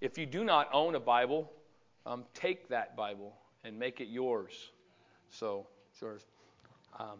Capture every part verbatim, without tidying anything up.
if you do not own a Bible, um, take that Bible and make it yours. So, it's yours. Um,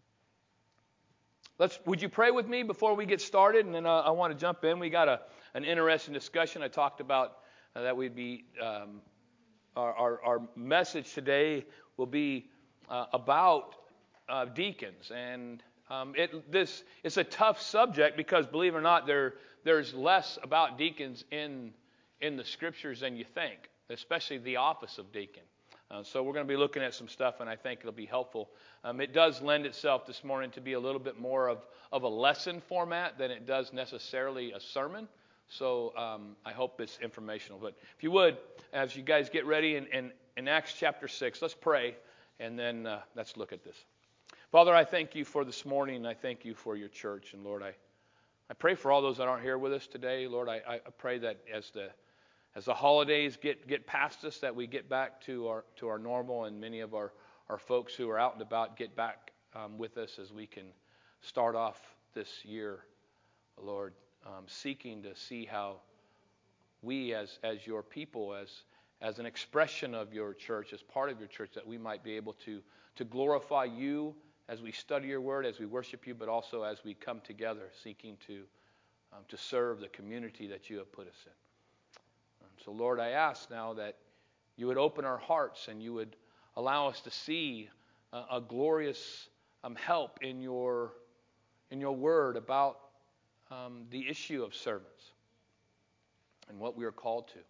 let's. Would you pray with me before we get started? And then uh, I want to jump in. We got a an interesting discussion. I talked about uh, that we'd be um, our, our our message today will be uh, about uh, deacons, and um, it this it's a tough subject because, believe it or not, there there's less about deacons in in the scriptures than you think, especially the office of deacon. Uh, so we're going to be looking at some stuff, and I think it'll be helpful. Um, it does lend itself this morning to be a little bit more of, of a lesson format than it does necessarily a sermon. So um, I hope it's informational. But if you would, as you guys get ready in, in, in Acts chapter six, let's pray, and then uh, let's look at this. Father, I thank you for this morning. I thank you for your church. And Lord, I, I pray for all those that aren't here with us today. Lord, I, I pray that as the As the holidays get, get past us, that we get back to our to our normal, and many of our, our folks who are out and about get back um, with us as we can start off this year, Lord, um, seeking to see how we as as your people, as as an expression of your church, as part of your church, that we might be able to to glorify you as we study your word, as we worship you, but also as we come together seeking to um, to serve the community that you have put us in. So, Lord, I ask now that you would open our hearts and you would allow us to see a, a glorious um, help in your in your word about um, the issue of servants and what we are called to.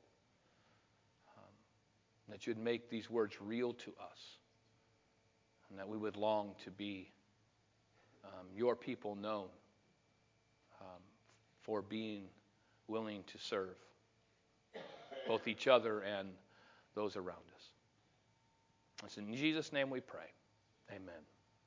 Um, that you would make these words real to us, and that we would long to be um, your people known um, for being willing to serve both each other and those around us. It's in Jesus' name we pray. Amen.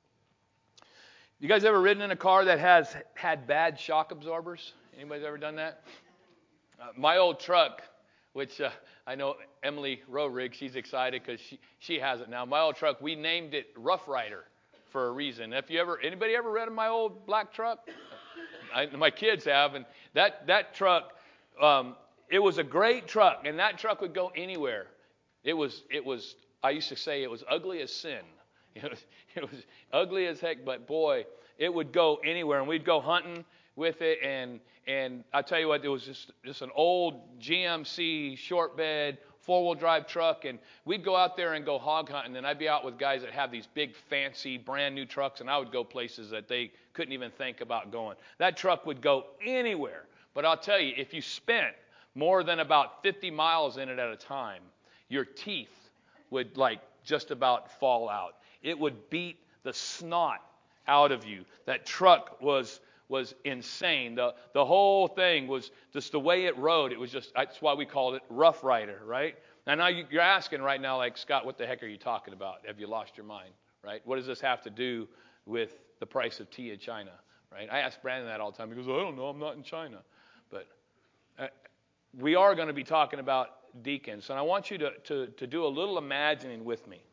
You guys ever ridden in a car that has had bad shock absorbers? Anybody ever done that? Uh, my old truck, which uh, I know Emily Rowerig, she's excited because she, she has it now. My old truck, we named it Rough Rider for a reason. If you ever, anybody ever ridden my old black truck? I, my kids have, and that that truck. Um, It was a great truck, and that truck would go anywhere. It was, it was. I used to say it was ugly as sin. It was, it was ugly as heck, but boy, it would go anywhere. And we'd go hunting with it, and and I tell you what, it was just just an old G M C short bed four-wheel drive truck, and we'd go out there and go hog hunting. And I'd be out with guys that have these big, fancy, brand new trucks, and I would go places that they couldn't even think about going. That truck would go anywhere. But I'll tell you, if you spent more than about fifty miles in it at a time, your teeth would like just about fall out. It would beat the snot out of you. That truck was was insane. The the whole thing was just the way it rode. It was just, that's why we called it Rough Rider, right? And now you're asking right now, like, Scott, what the heck are you talking about? Have you lost your mind, right? What does this have to do with the price of tea in China, right? I ask Brandon that all the time. He goes, I don't know, I'm not in China. But uh, we are going to be talking about deacons, and I want you to, to, to do a little imagining with me.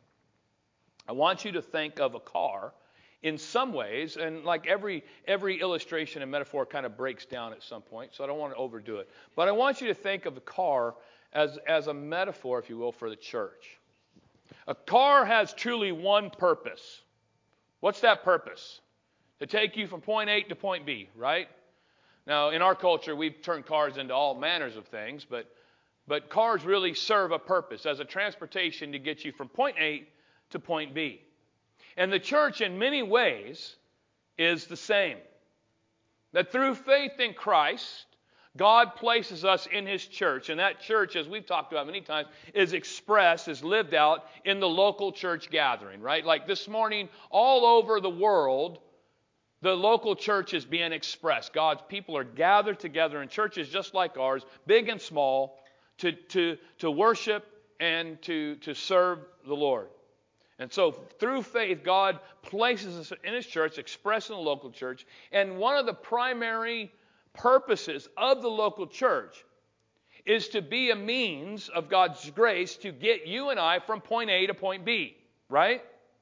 I want you to think of a car in some ways, and like every every illustration and metaphor kind of breaks down at some point, so I don't want to overdo it. But I want you to think of the car as, as a metaphor, if you will, for the church. A car has truly one purpose. What's that purpose? To take you from point A to point B, right? Now, in our culture, we've turned cars into all manners of things, but but cars really serve a purpose as a transportation to get you from point A to point B. And the church, in many ways, is the same. That through faith in Christ, God places us in His church, and that church, as we've talked about many times, is expressed, is lived out in the local church gathering, right? Like this morning, all over the world, the local church is being expressed. God's people are gathered together in churches just like ours, big and small, to, to, to worship and to, to serve the Lord. And so through faith, God places us in His church, expressed in the local church. And one of the primary purposes of the local church is to be a means of God's grace to get you and I from point A to point B, right?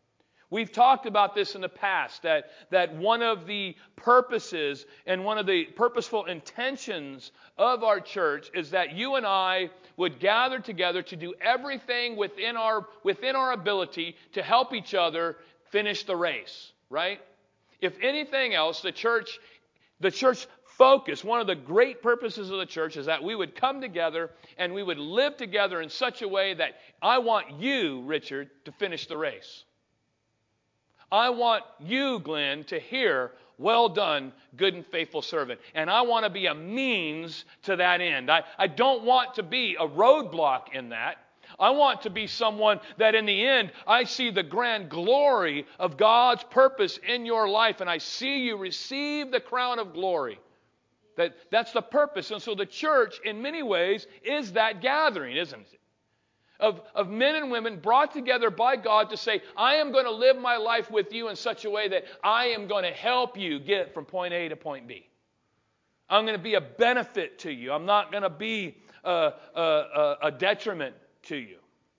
We've talked about this in the past, that, that one of the purposes and one of the purposeful intentions of our church is that you and I would gather together to do everything within our, within our ability to help each other finish the race, right? If anything else, the church, the church focus, one of the great purposes of the church is that we would come together and we would live together in such a way that I want you, Richard, to finish the race. I want you, Glenn, to hear, well done, good and faithful servant. And I want to be a means to that end. I, I don't want to be a roadblock in that. I want to be someone that in the end, I see the grand glory of God's purpose in your life, and I see you receive the crown of glory. That, that's the purpose. And so the church, in many ways, is that gathering, isn't it? Of, of men and women brought together by God to say, I am going to live my life with you in such a way that I am going to help you get from point A to point B. I'm going to be a benefit to you. I'm not going to be a, a, a detriment to you.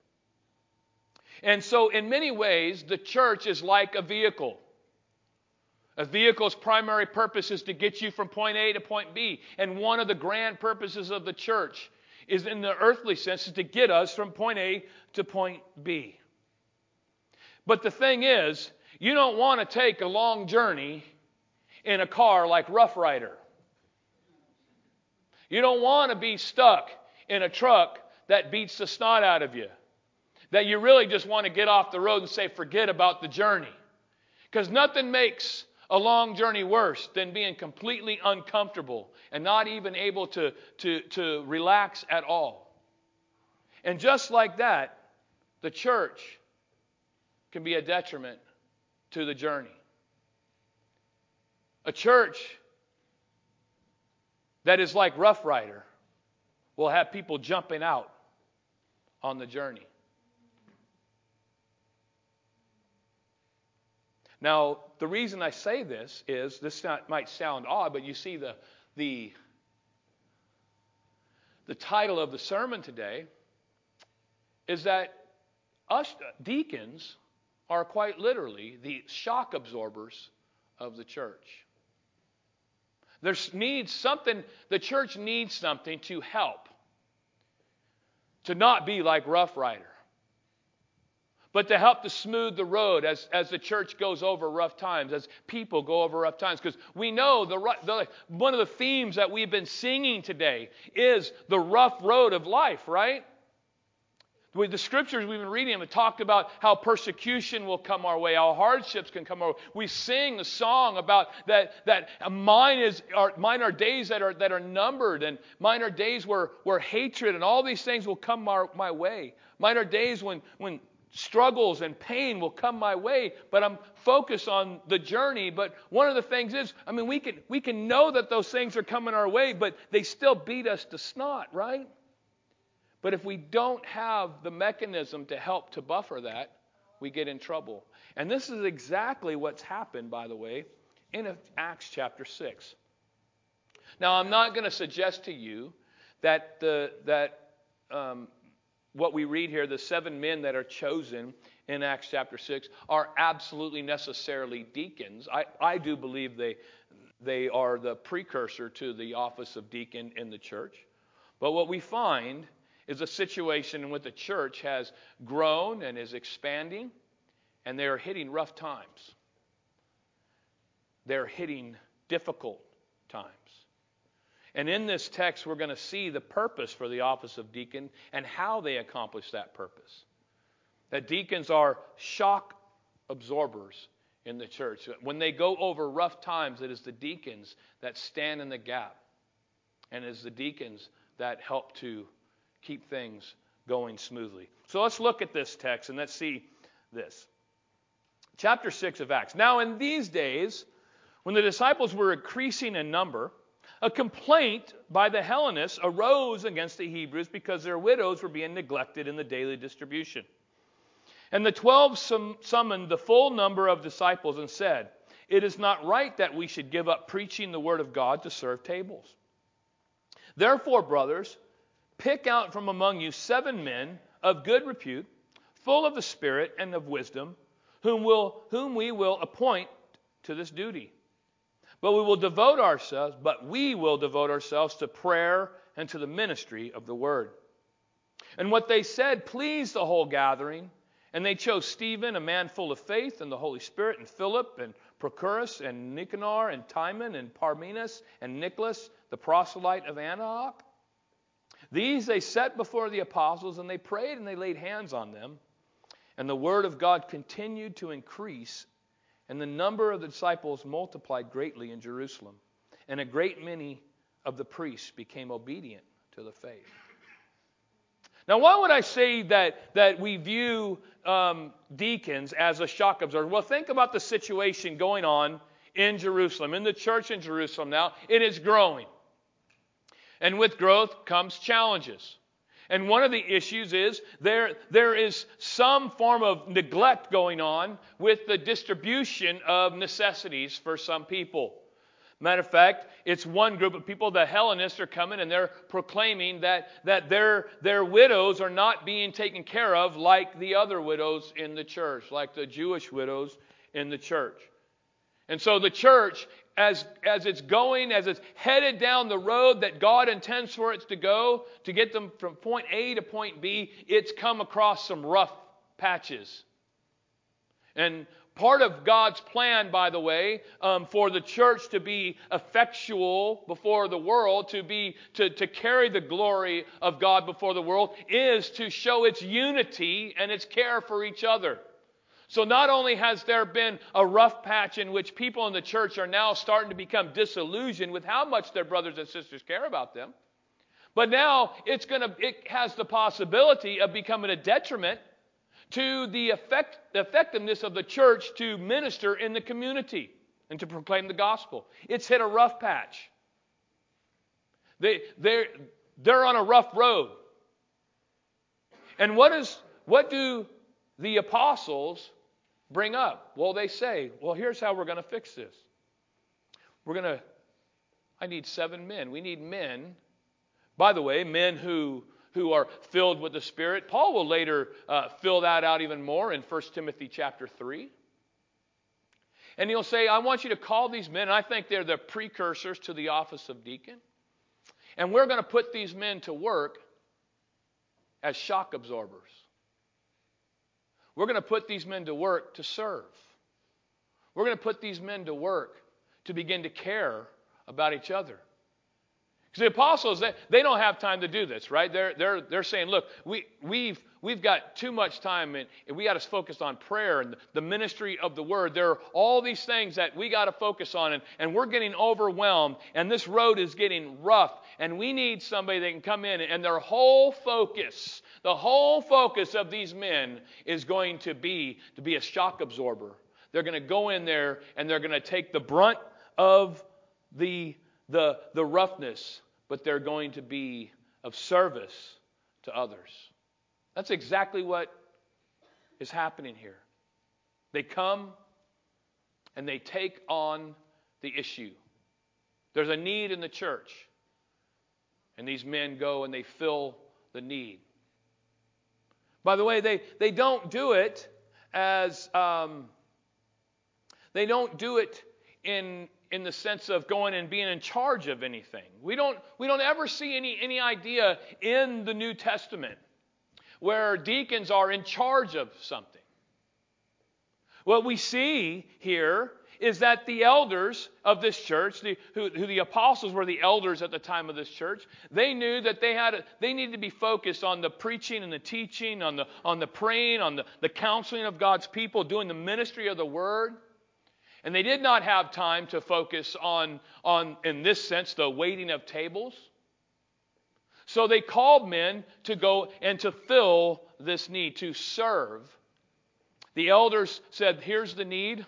And so in many ways, the church is like a vehicle. A vehicle's primary purpose is to get you from point A to point B. And one of the grand purposes of the church is, in the earthly sense, is to get us from point A to point B. But the thing is, you don't want to take a long journey in a car like Rough Rider. You don't want to be stuck in a truck that beats the snot out of you. That you really just want to get off the road and say, forget about the journey. Because nothing makes a long journey worse than being completely uncomfortable and not even able to, to, to relax at all. And just like that, the church can be a detriment to the journey. A church that is like Rough Rider will have people jumping out on the journey. Now, the reason I say this is, this not, might sound odd, but you see the, the, the title of the sermon today is that us deacons are quite literally the shock absorbers of the church. There needs something, the church needs something to help, to not be like Rough Rider, but to help to smooth the road as, as the church goes over rough times, as people go over rough times. Because we know the, the one of the themes that we've been singing today is the rough road of life, right? With the scriptures we've been reading have talked about how persecution will come our way, how hardships can come our way. We sing the song about that that mine is are, mine are days that are that are numbered, and mine are days where, where hatred and all these things will come our, my way. Mine are days when when struggles and pain will come my way, but I'm focused on the journey. But one of the things is, I mean, we can we can know that those things are coming our way, but they still beat us to snot, right? But if we don't have the mechanism to help to buffer that, we get in trouble. And this is exactly what's happened, by the way, in Acts chapter six. Now, I'm not going to suggest to you that the that um, what we read here, the seven men that are chosen in Acts chapter six, are absolutely necessarily deacons. I, I do believe they, they are the precursor to the office of deacon in the church. But what we find is a situation in which the church has grown and is expanding, and they are hitting rough times. They're hitting difficult times. And in this text, we're going to see the purpose for the office of deacon and how they accomplish that purpose. That deacons are shock absorbers in the church. When they go over rough times, it is the deacons that stand in the gap. And it is the deacons that help to keep things going smoothly. So let's look at this text and let's see this. Chapter six of Acts. Now in these days, when the disciples were increasing in number, a complaint by the Hellenists arose against the Hebrews because their widows were being neglected in the daily distribution. And the twelve sum- summoned the full number of disciples and said, "It is not right that we should give up preaching the word of God to serve tables. Therefore, brothers, pick out from among you seven men of good repute, full of the Spirit and of wisdom, whom will whom we will appoint to this duty. But we will devote ourselves, but we will devote ourselves to prayer and to the ministry of the word. And what they said pleased the whole gathering, and they chose Stephen, a man full of faith and the Holy Spirit, and Philip, and Prochorus, and Nicanor, and Timon, and Parmenas, and Nicholas, the proselyte of Antioch. These they set before the apostles, and they prayed, and they laid hands on them. And the word of God continued to increase, and the number of the disciples multiplied greatly in Jerusalem. And a great many of the priests became obedient to the faith. Now, why would I say that, that we view um, deacons as a shock absorber? Well, think about the situation going on in Jerusalem, in the church in Jerusalem now. It is growing. And with growth comes challenges. And one of the issues is there, there is some form of neglect going on with the distribution of necessities for some people. Matter of fact, it's one group of people, the Hellenists, are coming and they're proclaiming that, that their, their widows are not being taken care of like the other widows in the church, like the Jewish widows in the church. And so the church, as, as it's going, as it's headed down the road that God intends for it to go, to get them from point A to point B, it's come across some rough patches. And part of God's plan, by the way, um, for the church to be effectual before the world, to be to, to carry the glory of God before the world, is to show its unity and its care for each other. So not only has there been a rough patch in which people in the church are now starting to become disillusioned with how much their brothers and sisters care about them, but now it's going to it has the possibility of becoming a detriment to the effect, the effectiveness of the church to minister in the community and to proclaim the gospel. It's hit a rough patch. They, they're, they're on a rough road. And what is what do the apostles bring up? Well, they say, well, here's how we're going to fix this. We're going to, I need seven men. We need men, by the way, men who who are filled with the Spirit. Paul will later uh, fill that out even more in First Timothy chapter three. And he'll say, I want you to call these men, and I think they're the precursors to the office of deacon. And we're going to put these men to work as shock absorbers. We're going to put these men to work to serve. We're going to put these men to work to begin to care about each other. Because the apostles, they, they don't have time to do this, right? They're, they're, they're saying, look, we, we've, we've got too much time, and, and we got to focus on prayer and the ministry of the word. There are all these things that we got to focus on, and, and we're getting overwhelmed, and this road is getting rough, and we need somebody that can come in, and their whole focus, the whole focus of these men is going to be to be a shock absorber. They're going to go in there, and they're going to take the brunt of the The, the roughness, but they're going to be of service to others. That's exactly what is happening here. They come and they take on the issue. There's a need in the church, and these men go and they fill the need. By the way, they, they don't do it as, um, they don't do it in in the sense of going and being in charge of anything. We don't, we don't ever see any, any idea in the New Testament where deacons are in charge of something. What we see here is that the elders of this church, the, who, who the apostles were the elders at the time of this church, they knew that they had a, they needed to be focused on the preaching and the teaching, on the, on the praying, on the, the counseling of God's people, doing the ministry of the word. And they did not have time to focus on, on, in this sense, the waiting of tables. So they called men to go and to fill this need, to serve. The elders said, here's the need,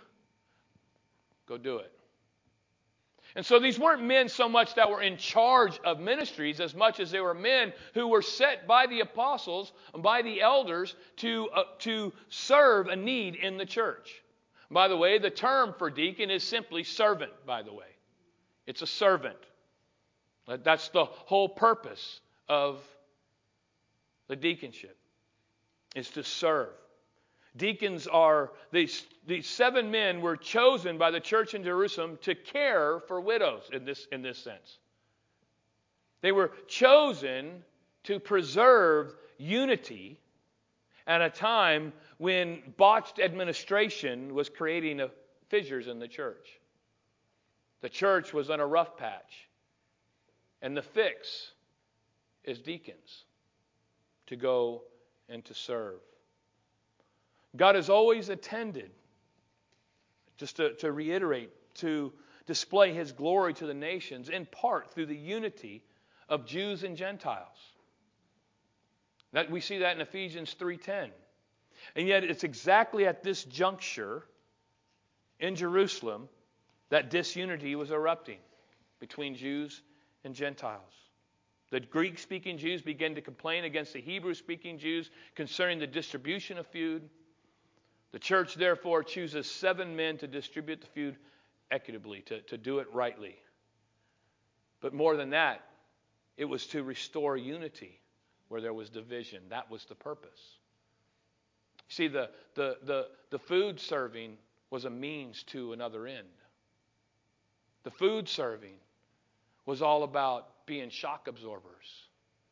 go do it. And so these weren't men so much that were in charge of ministries as much as they were men who were set by the apostles and by the elders to, uh, to serve a need in the church. By the way, the term for deacon is simply servant, by the way. It's a servant. That's the whole purpose of the deaconship, is to serve. Deacons are, these, these seven men were chosen by the church in Jerusalem to care for widows in this, in this sense. They were chosen to preserve unity at a time when botched administration was creating a, fissures in the church. The church was on a rough patch. And the fix is deacons to go and to serve. God has always attended, just to, to reiterate, to display His glory to the nations, in part through the unity of Jews and Gentiles. That we see that in Ephesians three ten. And yet it's exactly at this juncture in Jerusalem that disunity was erupting between Jews and Gentiles. The Greek-speaking Jews began to complain against the Hebrew-speaking Jews concerning the distribution of food. The church, therefore, chooses seven men to distribute the food equitably, to, to do it rightly. But more than that, it was to restore unity where there was division. That was the purpose. See, the, the, the, the food serving was a means to another end. The food serving was all about being shock absorbers.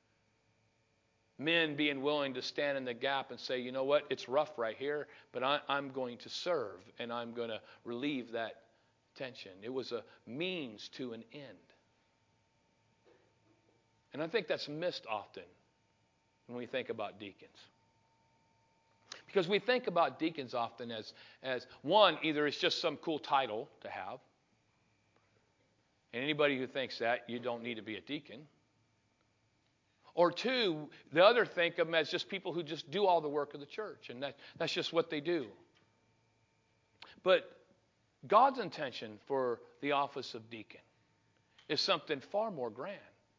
Men being willing to stand in the gap and say, you know what, it's rough right here, but I, I'm going to serve and I'm going to relieve that tension. It was a means to an end. And I think that's missed often when we think about deacons. Because we think about deacons often as, as one, either it's just some cool title to have. And anybody who thinks that, you don't need to be a deacon. Or two, the other think of them as just people who just do all the work of the church. And that, that's just what they do. But God's intention for the office of deacon is something far more grand.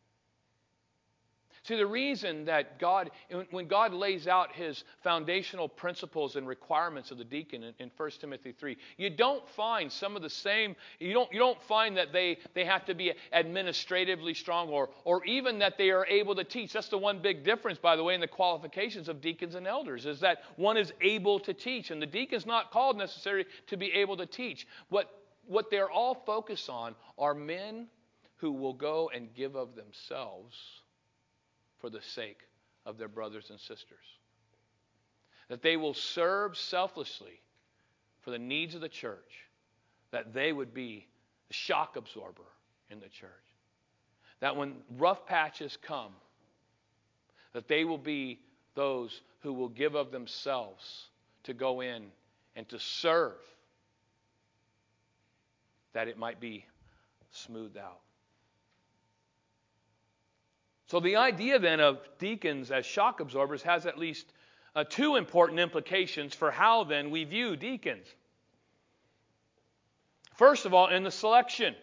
See, the reason that God, when God lays out His foundational principles and requirements of the deacon in, in First Timothy three, you don't find some of the same, you don't, you don't find that they, they have to be administratively strong or, or even that they are able to teach. That's the one big difference, by the way, in the qualifications of deacons and elders, is that one is able to teach. And the deacon's not called necessarily to be able to teach. What, what they're all focused on are men who will go and give of themselves for the sake of their brothers and sisters. That they will serve selflessly for the needs of the church. That they would be the shock absorber in the church. That when rough patches come, that they will be those who will give of themselves to go in and to serve, that it might be smoothed out. So the idea then of deacons as shock absorbers has at least uh, two important implications for how then we view deacons. First of all, in the selection.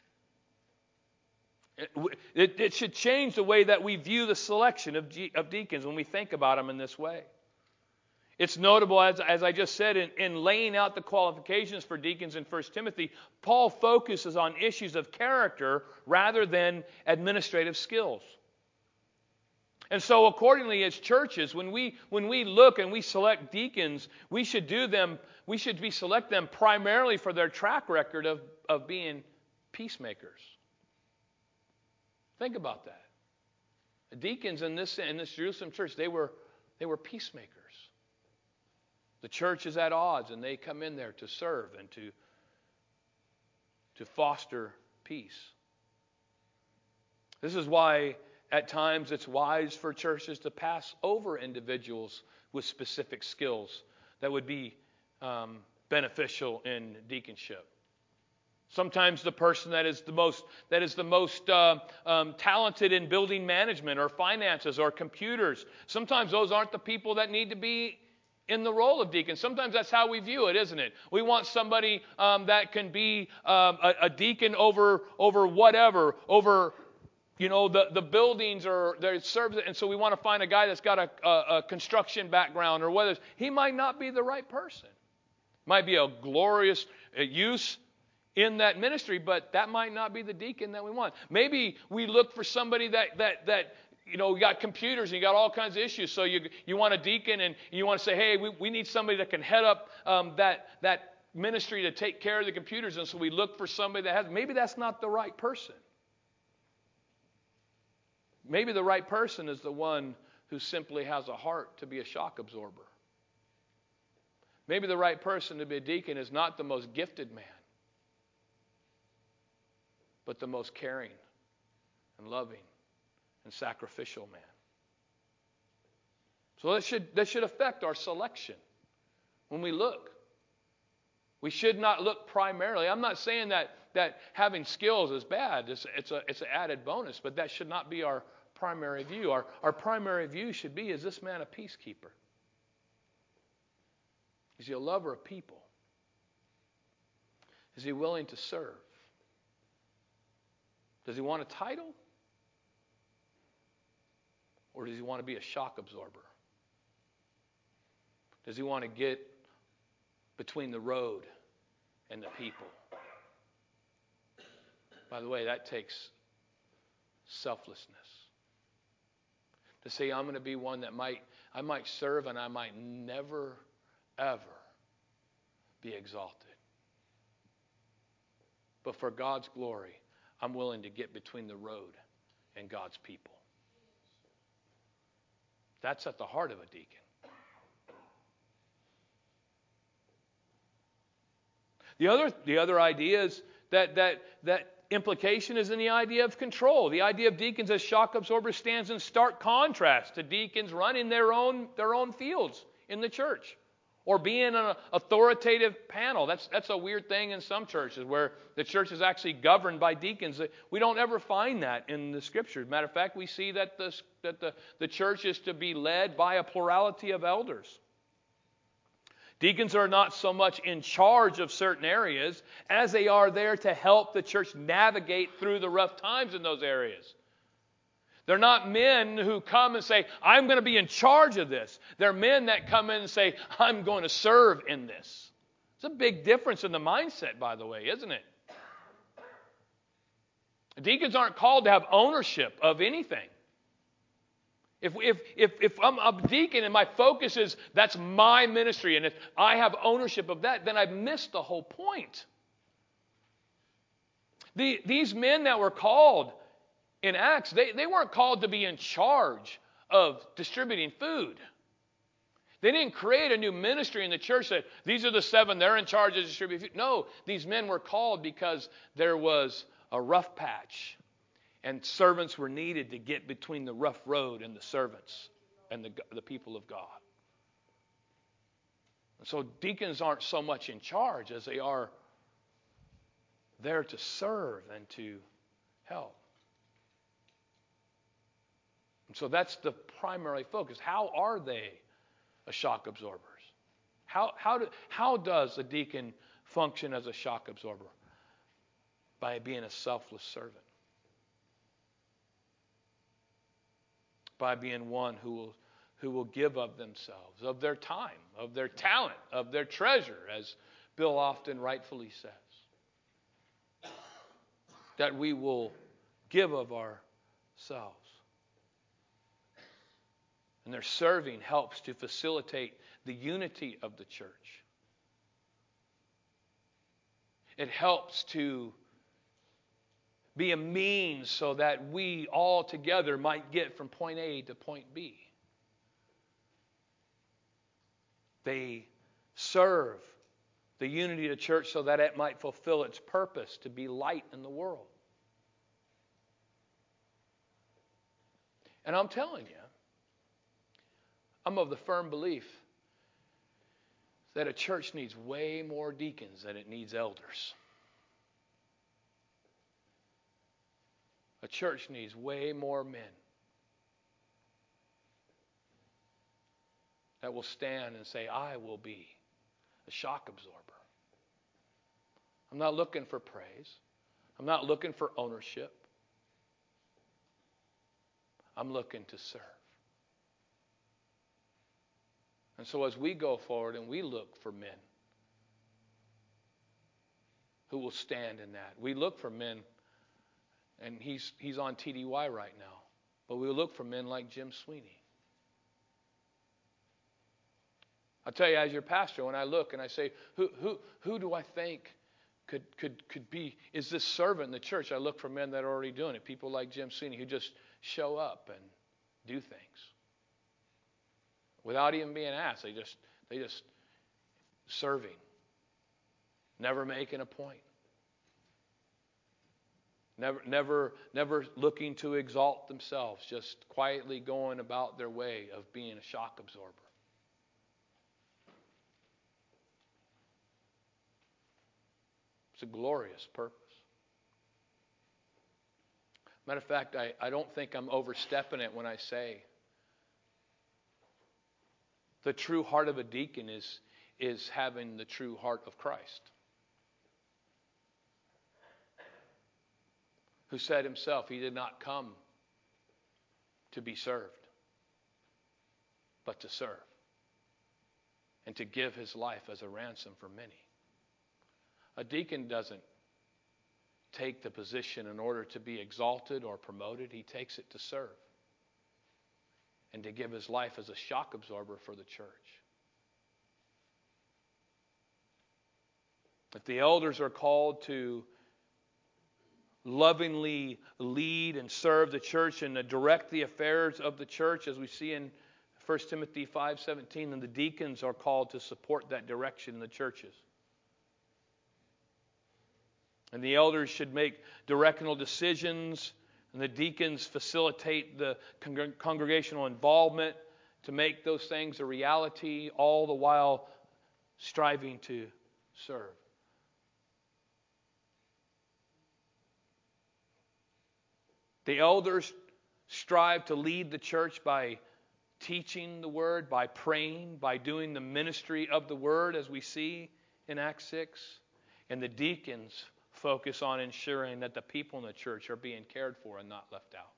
It, it, it should change the way that we view the selection of, of deacons when we think about them in this way. It's notable, as, as I just said, in, in laying out the qualifications for deacons in First Timothy, Paul focuses on issues of character rather than administrative skills. And so accordingly, as churches, when we when we look and we select deacons, we should do them, we should be select them primarily for their track record of, of being peacemakers. Think about that. The deacons in this in this Jerusalem church, they were they were peacemakers. The church is at odds, and they come in there to serve and to, to foster peace. This is why at times it's wise for churches to pass over individuals with specific skills that would be um, beneficial in deaconship. Sometimes the person that is the most that is the most uh, um, talented in building management or finances or computers, sometimes those aren't the people that need to be in the role of deacon. Sometimes that's how we view it, isn't it? We want somebody um, that can be um, a, a deacon over over whatever, over you know the, the buildings or their service, and so we want to find a guy that's got a, a, a construction background or whether he might not be the right person. Might be a glorious use in that ministry, but that might not be the deacon that we want. Maybe we look for somebody that that that you know, we got computers and you got all kinds of issues. So you you want a deacon and you want to say, hey, we, we need somebody that can head up um, that that ministry to take care of the computers. And so we look for somebody that has, maybe that's not the right person. Maybe the right person is the one who simply has a heart to be a shock absorber. Maybe the right person to be a deacon is not the most gifted man, but the most caring and loving and sacrificial man. So that should, that should affect our selection when we look. We should not look primarily. I'm not saying that, that having skills is bad. It's, it's, a, it's an added bonus, but that should not be our primary view. Our, our primary view should be, is this man a peacekeeper? Is he a lover of people? Is he willing to serve? Does he want a title? Or does he want to be a shock absorber? Does he want to get between the road and the people? By the way, that takes selflessness. To say, I'm going to be one that might, I might serve and I might never, ever be exalted. But for God's glory, I'm willing to get between the road and God's people. That's at the heart of a deacon. The other, the other idea is that, that, that implication is in the idea of control. The idea of deacons as shock absorbers stands in stark contrast to deacons running their own, their own fields in the church or being an authoritative panel. That's, that's a weird thing in some churches where the church is actually governed by deacons. We don't ever find that in the Scriptures. Matter of fact, we see that, the, that the, the church is to be led by a plurality of elders. Deacons are not so much in charge of certain areas as they are there to help the church navigate through the rough times in those areas. They're not men who come and say, I'm going to be in charge of this. They're men that come in and say, I'm going to serve in this. It's a big difference in the mindset, by the way, isn't it? Deacons aren't called to have ownership of anything. If, if, if, if I'm a deacon and my focus is that's my ministry and if I have ownership of that, then I've missed the whole point. The, these men that were called in Acts, they, they weren't called to be in charge of distributing food. They didn't create a new ministry in the church that these are the seven, they're in charge of distributing food. No, these men were called because there was a rough patch. And servants were needed to get between the rough road and the servants and the, the people of God. And so deacons aren't so much in charge as they are there to serve and to help. And so that's the primary focus. How are they a shock absorbers? How, how, do, how does a deacon function as a shock absorber? By being a selfless servant. By being one who will, who will give of themselves, of their time, of their talent, of their treasure, as Bill often rightfully says. That we will give of ourselves. And their serving helps to facilitate the unity of the church. It helps to be a means so that we all together might get from point A to point B. They serve the unity of the church so that it might fulfill its purpose to be light in the world. And I'm telling you, I'm of the firm belief that a church needs way more deacons than it needs elders. A church needs way more men that will stand and say, I will be a shock absorber. I'm not looking for praise. I'm not looking for ownership. I'm looking to serve. And so as we go forward and we look for men who will stand in that, we look for men. And he's he's on T D Y right now. But we look for men like Jim Sweeney. I'll tell you, as your pastor, when I look and I say, who who who do I think could could could be, is this servant in the church? I look for men that are already doing it. People like Jim Sweeney who just show up and do things without even being asked. They just they just serving, never making a point. Never, never, never looking to exalt themselves, just quietly going about their way of being a shock absorber. It's a glorious purpose. Matter of fact, I, I don't think I'm overstepping it when I say the true heart of a deacon is, is having the true heart of Christ, who said himself he did not come to be served, but to serve, and to give his life as a ransom for many. A deacon doesn't take the position in order to be exalted or promoted. He takes it to serve and to give his life as a shock absorber for the church. If the elders are called to lovingly lead and serve the church and to direct the affairs of the church, as we see in First Timothy five seventeen, then the deacons are called to support that direction in the churches. And the elders should make directional decisions, and the deacons facilitate the con- congregational involvement to make those things a reality, all the while striving to serve. The elders strive to lead the church by teaching the word, by praying, by doing the ministry of the word, as we see in Acts six. And the deacons focus on ensuring that the people in the church are being cared for and not left out.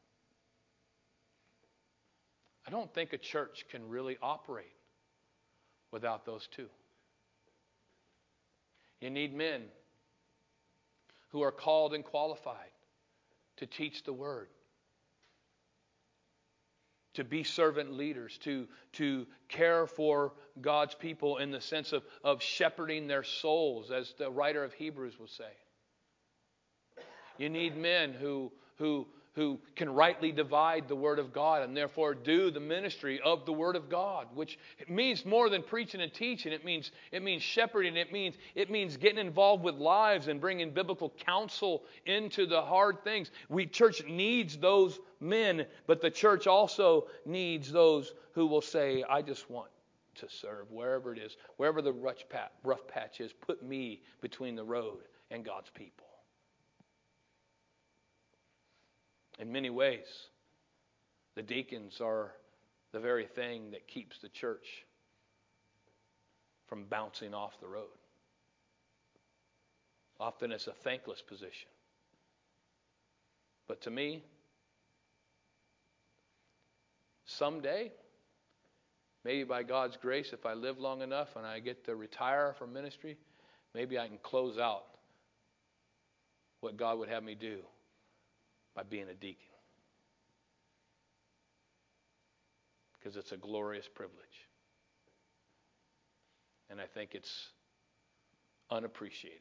I don't think a church can really operate without those two. You need men who are called and qualified to teach the word, to be servant leaders, to, to care for God's people in the sense of, of shepherding their souls, as the writer of Hebrews will say. You need men who, who, who can rightly divide the Word of God and therefore do the ministry of the Word of God, which means more than preaching and teaching. It means, it means shepherding. It means, it means getting involved with lives and bringing biblical counsel into the hard things. We church needs those men, but the church also needs those who will say, I just want to serve wherever it is, wherever the rough patch is, put me between the road and God's people. In many ways, the deacons are the very thing that keeps the church from bouncing off the road. Often it's a thankless position. But to me, someday, maybe by God's grace, if I live long enough and I get to retire from ministry, maybe I can close out what God would have me do by being a deacon. Because it's a glorious privilege. And I think it's unappreciated.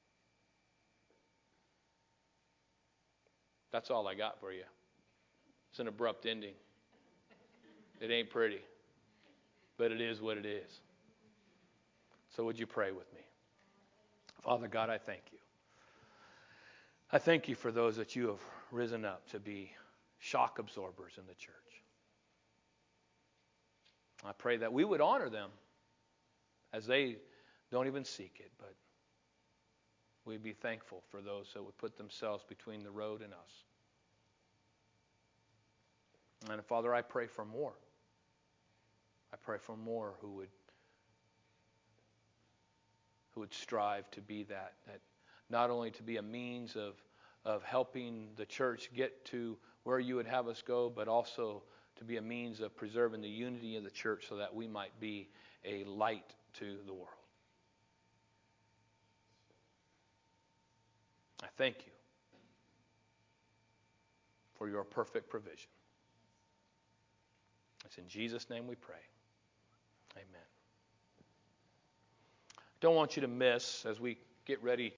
That's all I got for you. It's an abrupt ending. It ain't pretty, but it is what it is. So would you pray with me? Father God, I thank you. I thank you for those that you have risen up to be shock absorbers in the church. I pray that we would honor them as they don't even seek it, but we'd be thankful for those that would put themselves between the road and us. And Father, I pray for more. I pray for more who would who would strive to be that, that not only to be a means of, of helping the church get to where you would have us go, but also to be a means of preserving the unity of the church so that we might be a light to the world. I thank you for your perfect provision. It's in Jesus' name we pray. Amen. Don't want you to miss as we get ready